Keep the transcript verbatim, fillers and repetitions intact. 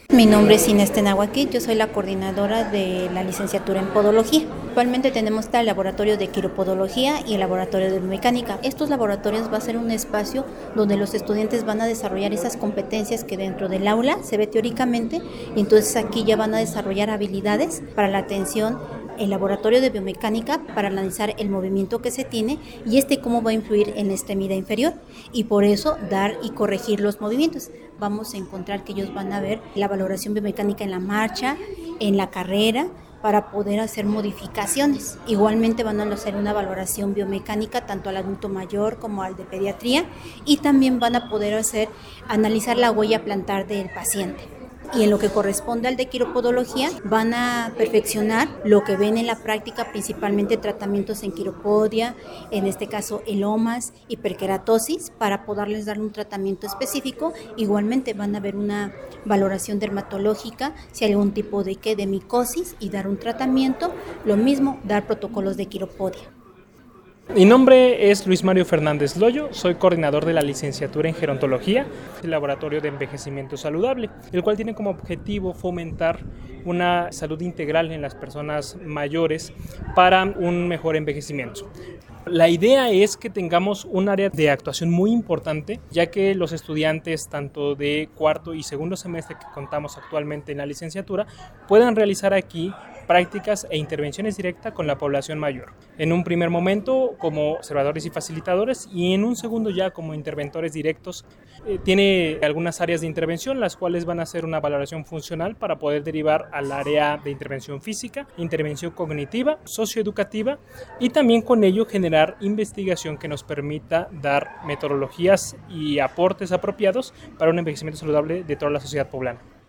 Mi nombre es Inés Tenahuaquí, yo soy la coordinadora de la licenciatura en Podología. Actualmente tenemos el laboratorio de quiropodología y el laboratorio de biomecánica. Estos laboratorios va a ser un espacio donde los estudiantes van a desarrollar esas competencias que dentro del aula se ve teóricamente, y entonces aquí ya van a desarrollar habilidades para la atención, el laboratorio de biomecánica para analizar el movimiento que se tiene y este cómo va a influir en la extremidad inferior, y por eso dar y corregir los movimientos. Vamos a encontrar que ellos van a ver la valoración biomecánica en la marcha, en la carrera, para poder hacer modificaciones. Igualmente van a hacer una valoración biomecánica tanto al adulto mayor como al de pediatría, y también van a poder hacer analizar la huella plantar del paciente. Y en lo que corresponde al de quiropodología, van a perfeccionar lo que ven en la práctica, principalmente tratamientos en quiropodia, en este caso elomas, hiperkeratosis, para poderles dar un tratamiento específico. Igualmente van a ver una valoración dermatológica, si hay algún tipo de, ¿qué? de micosis, y dar un tratamiento. Lo mismo, dar protocolos de quiropodia. Mi nombre es Luis Mario Fernández Loyo, soy coordinador de la licenciatura en gerontología del Laboratorio de Envejecimiento Saludable, el cual tiene como objetivo fomentar una salud integral en las personas mayores para un mejor envejecimiento. La idea es que tengamos un área de actuación muy importante, ya que los estudiantes tanto de cuarto y segundo semestre que contamos actualmente en la licenciatura puedan realizar aquí prácticas e intervenciones directas con la población mayor. En un primer momento como observadores y facilitadores, y en un segundo ya como interventores directos. Eh, tiene algunas áreas de intervención, las cuales van a hacer una valoración funcional para poder derivar al área de intervención física, intervención cognitiva, socioeducativa, y también con ello generar investigación que nos permita dar metodologías y aportes apropiados para un envejecimiento saludable de toda la sociedad poblana.